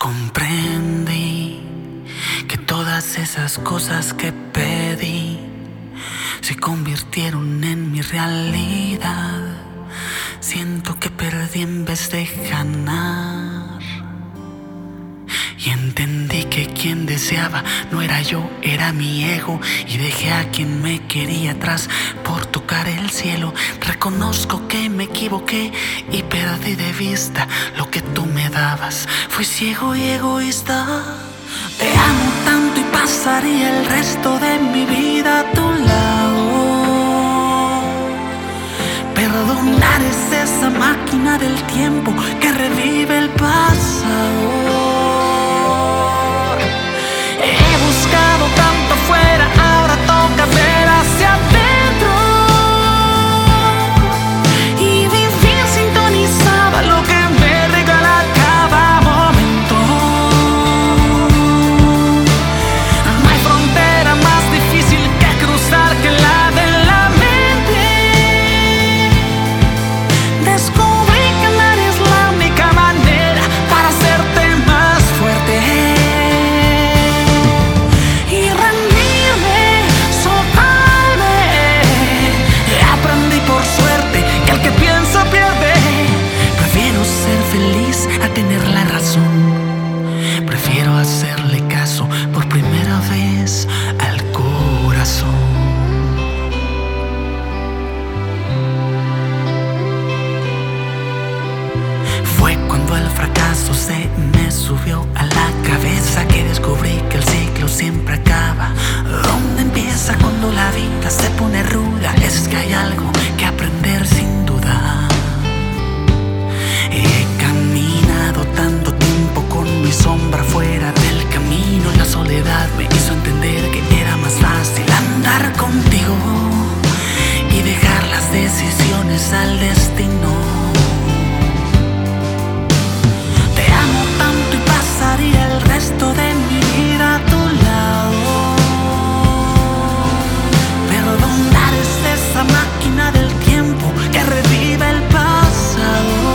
Comprendí que todas esas cosas que pedí se convirtieron en mi realidad. Siento que perdí en vez de ganar. Y entendí que quien deseaba no era yo, era mi ego. Y dejé a quien me quería atrás por tocar el cielo. Reconozco que me equivoqué y perdí de vista lo que tú me dabas. Fui ciego y egoísta. Te amo tanto y pasaría el resto de mi vida a tu lado. Perdonar es esa máquina del tiempo que revive el pasado. He buscado tanto fuera, ahora toca ver hacia adentro y vivir sintonizada a lo que me regala cada momento. No hay frontera más difícil que cruzar que la de la mente. Descubrí que nadie es la única manera para hacerte más fuerte. Tener la razón, prefiero hacerle caso por primera vez al corazón. Fue cuando el fracaso se me subió a la cabeza que descubrí que el ciclo siempre acaba. ¿Dónde empieza cuando la vida se pone ruda? Es que hay algo que aprender sin duda. He caminado tanto tiempo con mi sombra fuera del camino. La soledad me hizo entender que era más fácil andar contigo y dejar las decisiones al destino. Te amo tanto y pasaría el resto de mi vida a tu lado. Perdonar es esa máquina del tiempo que revive el pasado.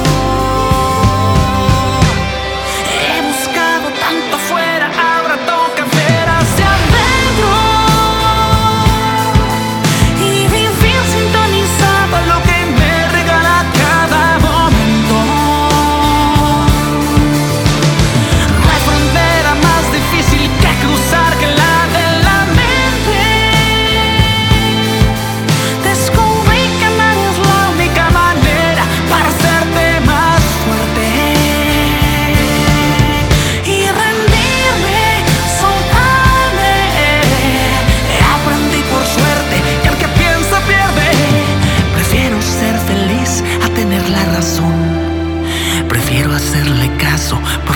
Prefiero hacerle caso